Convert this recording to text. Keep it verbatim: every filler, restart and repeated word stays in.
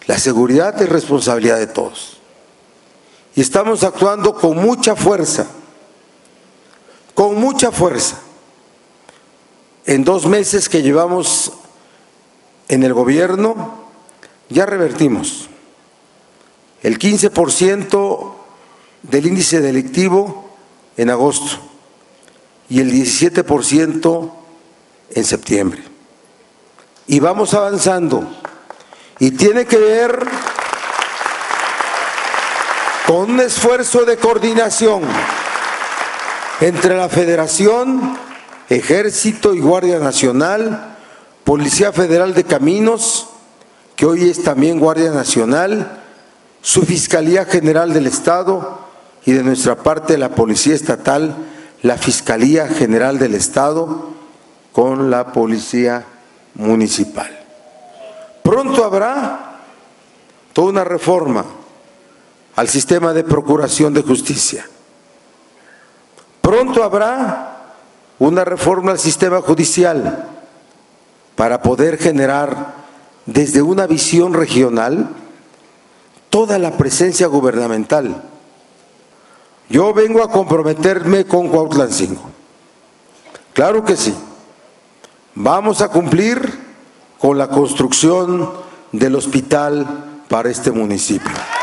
La seguridad es responsabilidad de todos. Y estamos actuando con mucha fuerza, con mucha fuerza. En dos meses que llevamos en el gobierno, ya revertimos el quince por ciento del índice delictivo en agosto y el diecisiete por ciento en septiembre. Y vamos avanzando. Y tiene que ver con un esfuerzo de coordinación entre la Federación, Ejército y Guardia Nacional, Policía Federal de Caminos, que hoy es también Guardia Nacional, su Fiscalía General del Estado y de nuestra parte la Policía Estatal, la Fiscalía General del Estado con la Policía Municipal. Pronto habrá toda una reforma al sistema de procuración de justicia. Pronto habrá una reforma al sistema judicial para poder generar desde una visión regional toda la presencia gubernamental. Yo vengo a comprometerme con Cuautlancingo. Claro que sí. Vamos a cumplir con la construcción del hospital para este municipio.